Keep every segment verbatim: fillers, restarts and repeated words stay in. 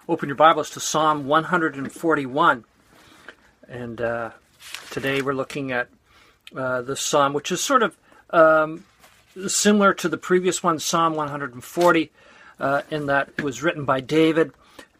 open your Bibles to Psalm one forty-one. And uh, today we're looking at uh, this psalm, which is sort of um, similar to the previous one, Psalm one forty, uh, in that it was written by David.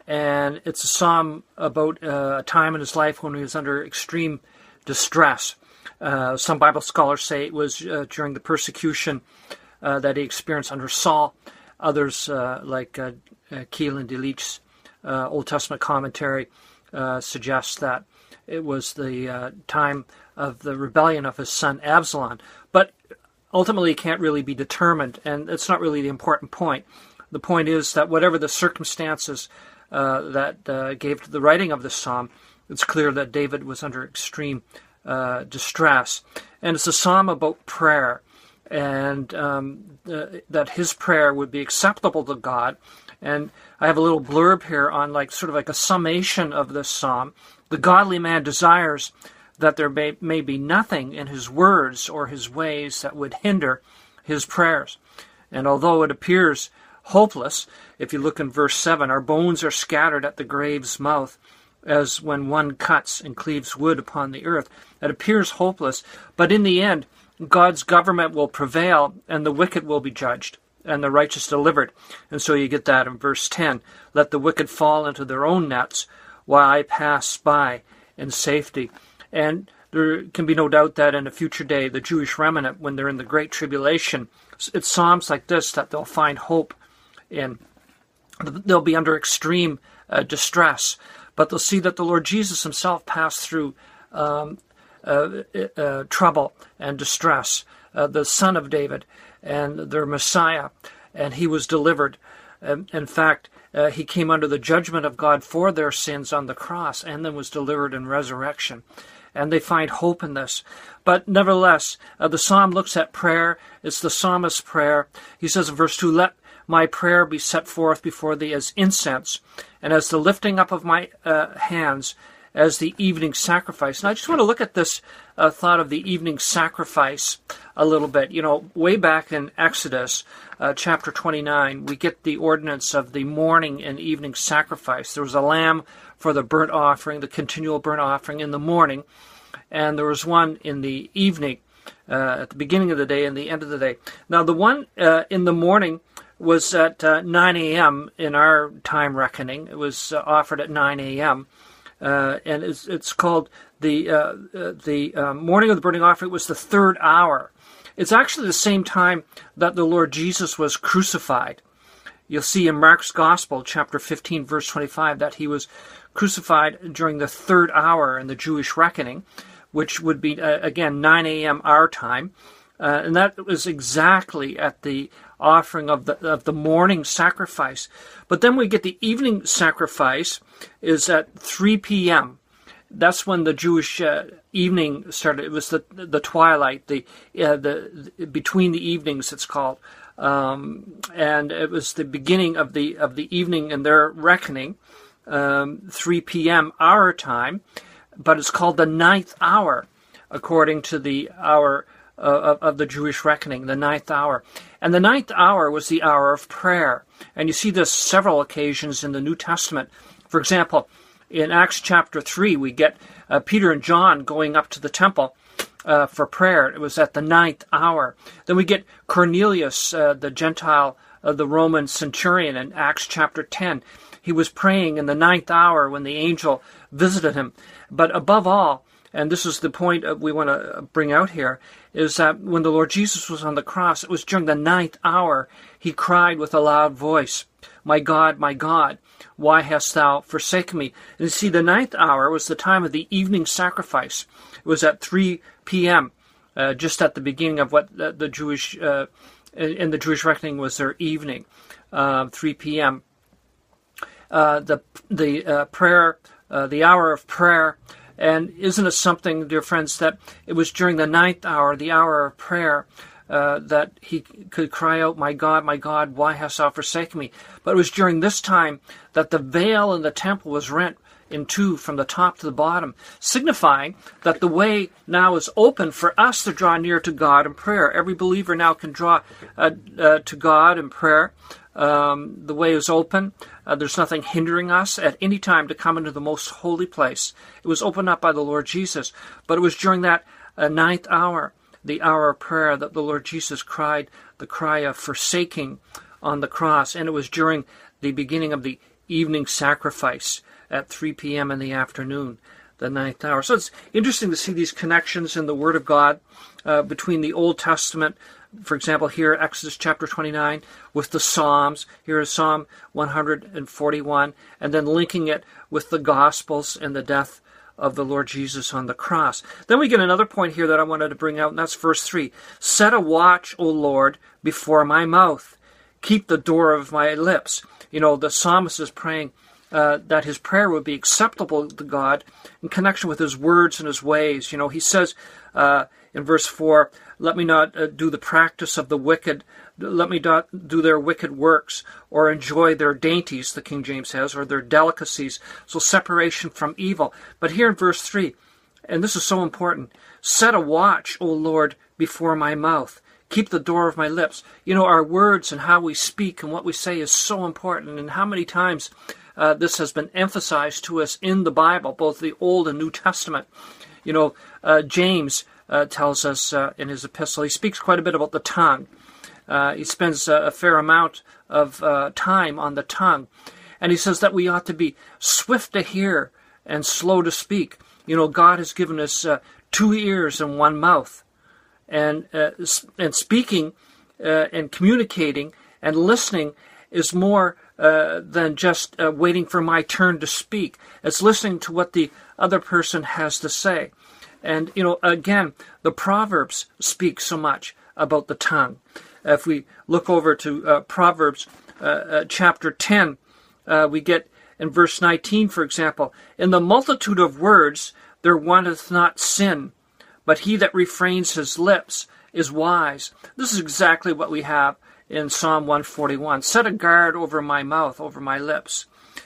And it's a psalm about uh, a time in his life when he was under extreme distress. Uh, some Bible scholars say it was uh, during the persecution uh, that he experienced under Saul. Others, uh, like uh, uh, Keelan DeLeach's uh, Old Testament commentary, uh, suggests that it was the uh, time of the rebellion of his son Absalom. But ultimately it can't really be determined, and it's not really the important point. The point is that whatever the circumstances uh, that uh, gave to the writing of this psalm, it's clear that David was under extreme uh, distress. And it's a psalm about prayer, and um, uh, that his prayer would be acceptable to God. And I have a little blurb here on like sort of like a summation of this psalm. The godly man desires that there may, may be nothing in his words or his ways that would hinder his prayers. And although it appears hopeless, if you look in verse seven, our bones are scattered at the grave's mouth, as when one cuts and cleaves wood upon the earth. It appears hopeless, but in the end, God's government will prevail, and the wicked will be judged, and the righteous delivered. And so you get that in verse ten. Let the wicked fall into their own nets, while I pass by in safety. And there can be no doubt that in a future day, the Jewish remnant, when they're in the Great Tribulation, it's psalms like this that they'll find hope in. They'll be under extreme uh, distress, but they'll see that the Lord Jesus himself passed through um, uh, uh, trouble and distress, uh, the Son of David and their Messiah, and he was delivered. Um, in fact, uh, he came under the judgment of God for their sins on the cross and then was delivered in resurrection. And they find hope in this. But nevertheless, uh, the psalm looks at prayer. It's the psalmist's prayer. He says in verse two, let my prayer be set forth before thee as incense, and as the lifting up of my uh, hands as the evening sacrifice. And I just want to look at this uh, thought of the evening sacrifice a little bit. You know, way back in Exodus uh, chapter twenty-nine, we get the ordinance of the morning and evening sacrifice. There was a lamb for the burnt offering, the continual burnt offering in the morning, and there was one in the evening, uh, at the beginning of the day and the end of the day. Now, the one uh, in the morning was at uh, nine a.m. in our time reckoning. It was uh, offered at nine a.m., Uh, and it's, it's called the uh, uh, the uh, morning of the burning offering. It was the third hour. It's actually the same time that the Lord Jesus was crucified. You'll see in Mark's Gospel, chapter fifteen, verse twenty-five, that he was crucified during the third hour in the Jewish reckoning, which would be, uh, again, nine a.m. our time. Uh, and that was exactly at the offering of the of the morning sacrifice. But then we get the evening sacrifice is at three p.m. That's when the Jewish uh, evening started. It was the the twilight, the uh, the, the between the evenings it's called, um, and it was the beginning of the of the evening in their reckoning, um, three p.m. our time, but it's called the ninth hour according to the hour Of, of the Jewish reckoning, the ninth hour. And the ninth hour was the hour of prayer. And you see this several occasions in the New Testament. For example, in Acts chapter three, we get uh, Peter and John going up to the temple uh, for prayer. It was at the ninth hour. Then we get Cornelius, uh, the Gentile, uh, the Roman centurion, in Acts chapter ten. He was praying in the ninth hour when the angel visited him. But above all, and this is the point we want to bring out here, is that when the Lord Jesus was on the cross, it was during the ninth hour, he cried with a loud voice, my God, my God, why hast thou forsaken me? And you see, the ninth hour was the time of the evening sacrifice. It was at three p.m., uh, just at the beginning of what the, the Jewish, uh, in the Jewish reckoning was their evening, uh, three p.m. Uh, the the uh, prayer, uh, the hour of prayer. And isn't it something, dear friends, that it was during the ninth hour, the hour of prayer, uh, that he could cry out, "My God, my God, why hast thou forsaken me?" But it was during this time that the veil in the temple was rent in two from the top to the bottom, signifying that the way now is open for us to draw near to God in prayer. Every believer now can draw uh, uh, to God in prayer. Um, the way is open. Uh, there's nothing hindering us at any time to come into the most holy place. It was opened up by the Lord Jesus. But it was during that uh, ninth hour, the hour of prayer, that the Lord Jesus cried the cry of forsaking on the cross. And it was during the beginning of the evening sacrifice at three p.m. in the afternoon, the ninth hour. So it's interesting to see these connections in the Word of God uh, between the Old Testament, for example, here, Exodus chapter twenty-nine, with the Psalms. Here is Psalm one hundred forty-one, and then linking it with the Gospels and the death of the Lord Jesus on the cross. Then we get another point here that I wanted to bring out, and that's verse three. Set a watch, O Lord, before my mouth. Keep the door of my lips. You know, the psalmist is praying uh, that his prayer would be acceptable to God in connection with his words and his ways. You know, he says uh, in verse four, let me not uh, do the practice of the wicked, let me not do their wicked works, or enjoy their dainties, the King James says, or their delicacies. So separation from evil. But here in verse three, and this is so important, set a watch, O Lord, before my mouth. Keep the door of my lips. You know, our words and how we speak and what we say is so important. And how many times uh, this has been emphasized to us in the Bible, both the Old and New Testament. You know, uh, James uh, tells us uh, in his epistle, he speaks quite a bit about the tongue. Uh, he spends uh, a fair amount of uh, time on the tongue. And he says that we ought to be swift to hear and slow to speak. You know, God has given us uh, two ears and one mouth. And uh, and speaking uh, and communicating and listening is more uh, than just uh, waiting for my turn to speak. It's listening to what the other person has to say. And, you know, again, the Proverbs speak so much about the tongue. If we look over to uh, Proverbs uh, uh, chapter ten, uh, we get in verse nineteen, for example, in the multitude of words there wanteth not sin, but he that refrains his lips is wise. This is exactly what we have in Psalm one forty-one. Set a guard over my mouth, over my lips.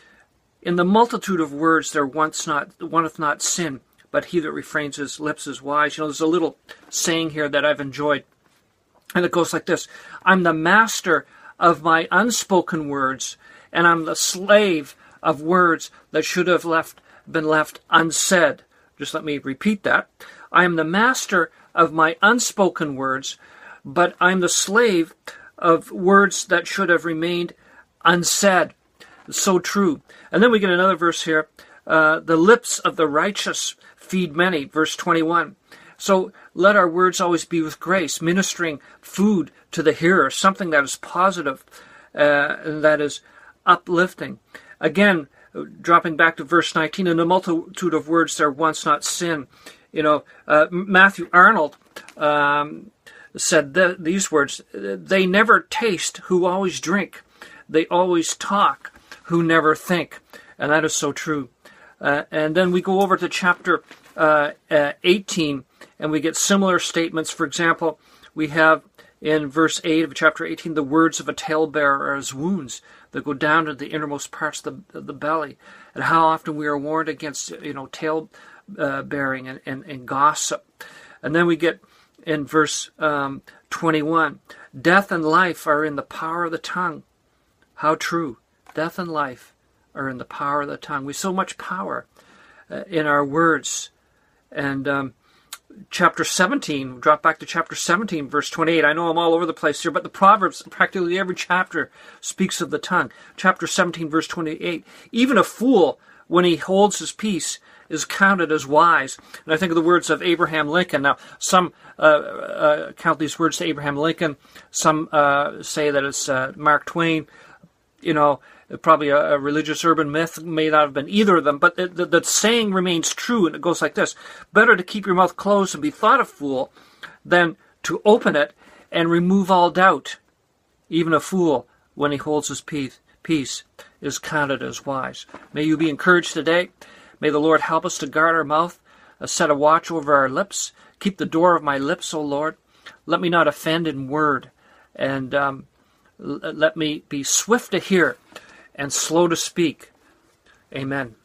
In the multitude of words there wants not, wanteth not sin, but he that refrains his lips is wise. You know, there's a little saying here that I've enjoyed, and it goes like this. I'm the master of my unspoken words, and I'm the slave of words that should have left been left unsaid. Just let me repeat that. I am the master of my unspoken words, but I'm the slave of words that should have remained unsaid. It's so true. And then we get another verse here. Uh, the lips of the righteous feed many, verse twenty-one. So let our words always be with grace, ministering food to the hearer, something that is positive uh, and that is uplifting. Again, dropping back to verse nineteen, in the multitude of words there wants not sin. You know, uh, Matthew Arnold um, said th- these words, they never taste who always drink. They always talk who never think. And that is so true. Uh, and then we go over to chapter uh, uh, eighteen, and we get similar statements. For example, we have in verse eight of chapter eighteen, the words of a talebearer are as wounds that go down to the innermost parts of the, of the belly. And how often we are warned against, you know, tale uh, bearing and, and, and gossip. And then we get in verse um, twenty-one, death and life are in the power of the tongue. How true. Death and life are in the power of the tongue. We have so much power uh, in our words. And um, chapter seventeen, drop back to chapter seventeen, verse twenty-eight. I know I'm all over the place here, but the Proverbs, practically every chapter speaks of the tongue. Chapter seventeen, verse twenty-eight. Even a fool, when he holds his peace, is counted as wise. And I think of the words of Abraham Lincoln. Now, some uh, uh, count these words to Abraham Lincoln. Some uh, say that it's uh, Mark Twain. You know, probably a, a religious urban myth, may not have been either of them, but the, the, the saying remains true, and it goes like this. Better to keep your mouth closed and be thought a fool than to open it and remove all doubt. Even a fool, when he holds his peace, peace is counted as wise. May you be encouraged today. May the Lord help us to guard our mouth, uh, set a watch over our lips. Keep the door of my lips, O Lord. Let me not offend in word, and um, l- let me be swift to hear and slow to speak. Amen.